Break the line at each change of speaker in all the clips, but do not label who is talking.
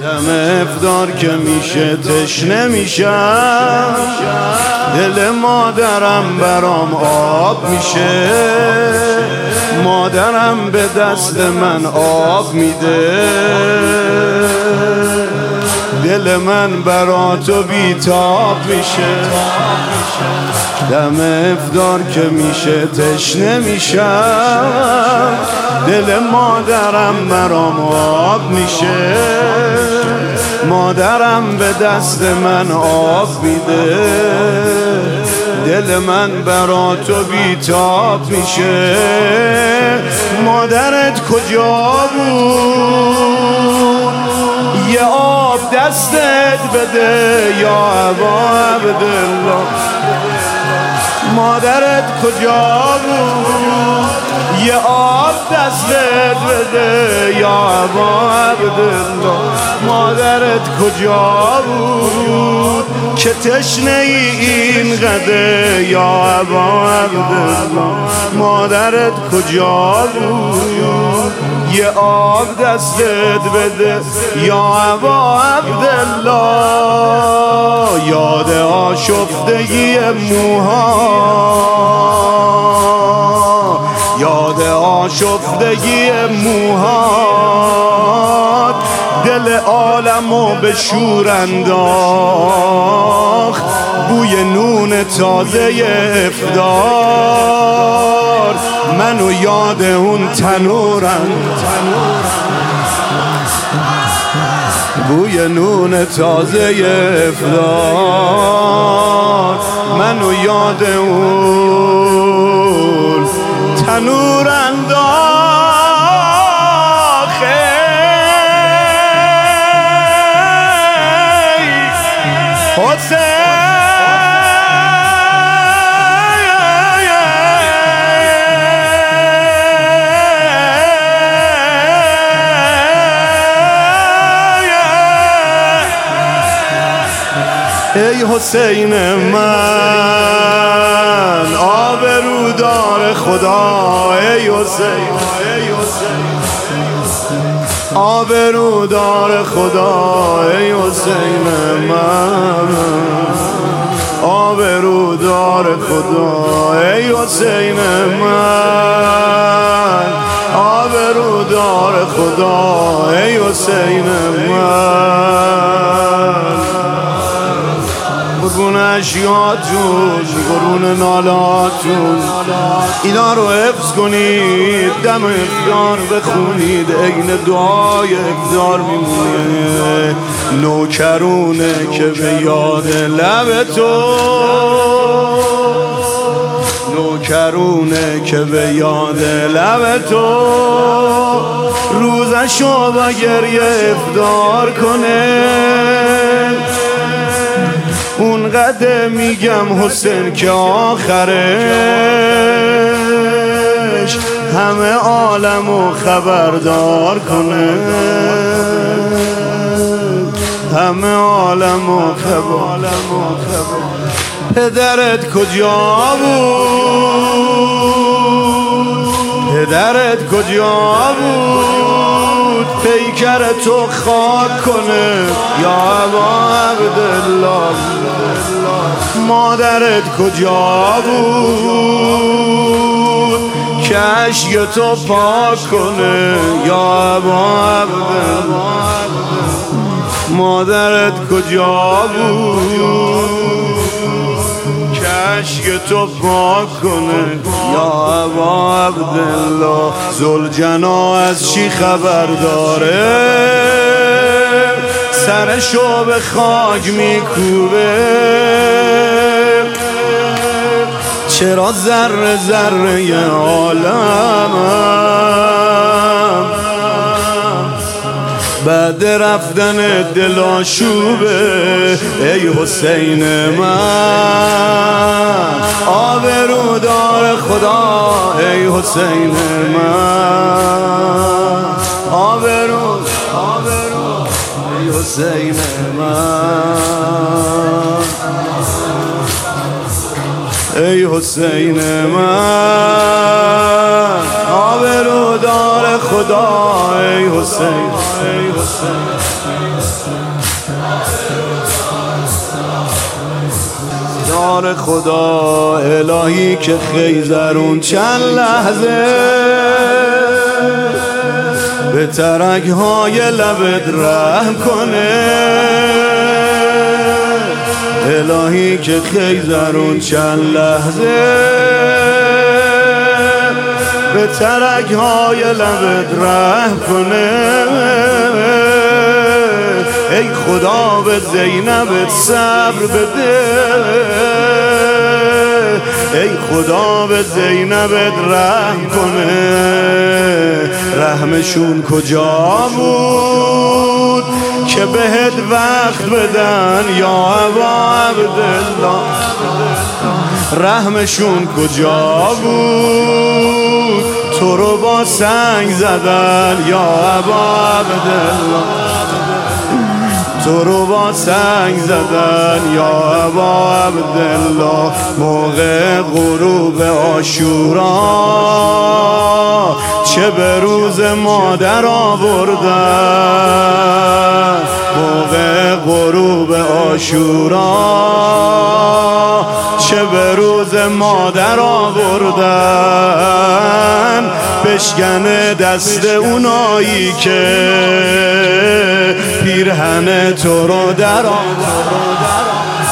دم افطار که میشه تشنه میشم، دل مادرم برام آب میشه، مادرم به دست من آب میده، دل من برا تو بیتاب میشه. دم افطار که میشه تشنه میشم، دل مادرم برام آب میشه، مادرم به دست من آب میده، دل من برا تو بیتاب میشه. مادرت کجا بود؟ یه آب دستت بده یا ابا عبدالله. مادرت کجا بود؟ یه آب دستت بده یا ابا عبدالله. مادرت کجا بود که تشنه این قدر یا ابا عبدالله. مادرت کجا بود؟ یه آب دستت بده یا ابا عبدالله. یاد آشفتگی موها، یاد آشفتگی موهات، دل عالمو به شور انداخت. بوی نون تازه افطار منو یاد اون تنورم، بوی نون تازه افطار منو یاد اون تنور انداخت. حسین ای حسین من آبرودار خدا، ای حسین آبرودار خدا، ای حسین من آبرودار خدا، ای حسین من آبرودار خدا، ای حسین من. قربون اشیاتون، قربون نالاتون، اینا رو حفظ کنید، دم افطار بخونید، عین دعای افطار میمونه. نوکرونه که به یاد لب تو، نوکرونه که به یاد لب تو، روزشو با گریه افطار کنه. اون قدر میگم حسین که آخرش همه عالمو خبردار کنه، همه عالمو خبر. پدرت کجا بود؟ پدرت کجا بود؟ پیکر تو خاک کنه یا ابا عبدالله. مادرت کجا بود که اشک تو پاک کنه یا ابا عبدالله. مادرت کجا بود که اشک تو پاک کنه یا ابا عبدالله. ذوالجنا از چی خبر داره؟ سرشو به خاک میکوبه. چرا ذره ذره عالمم بعد رفتن دل آشوبه؟ ای حسین من آبرودار خدا، ای حسین من آبرو ای حسین من، ای حسین من آبرودار خدا، ای حسین یار خدا الهی که خیزرون چند لحظه به ترک‌های لبت رحم کنه، الهی که خیزرون چند لحظه به ترک‌های لبت رحم کنه. ای خدا به زینبت صبر بده، ای خدا به زینبت رحم کنه. رحمشون کجا بود که بهت وقت بدن یا ابا عبدالله؟ رحمشون کجا بود تو رو با سنگ زدن یا ابا عبدالله؟ تو رو با سنگ زدن یا ابا عبدالله. موقع غروب عاشورا چه به روز مادر آوردن، موقع غروب عاشورا چه به روز مادر آوردن. بشکنه دست اونایی که پیرهن تو رو در آوردن.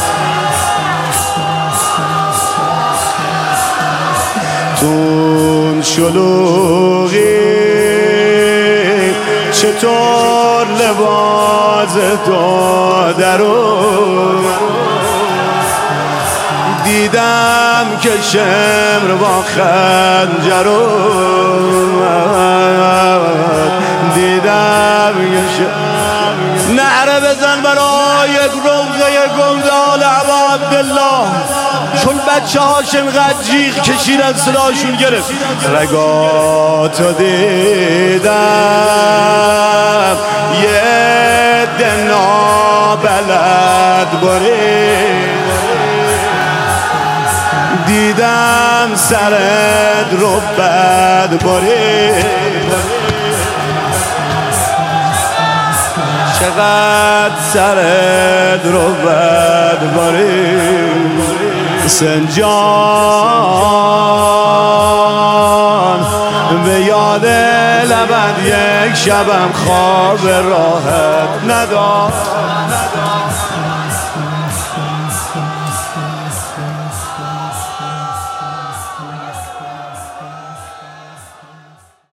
تون شلوغی چطور لباس دادرو دیدم که شمر با خنجرو دیدم که شمر. نعره بزن برای روضه گلدان ابا عبدالله، چون بچه هاش انقدر جیغ کشیدن صداشون گرفت. رگاتو دیدم یه دنا بلد باره، دیدم سرت رو بد باره. چقدر سرت رو بد باره. سنجان به یاد لبت یک شبم خواب راحت نداشت.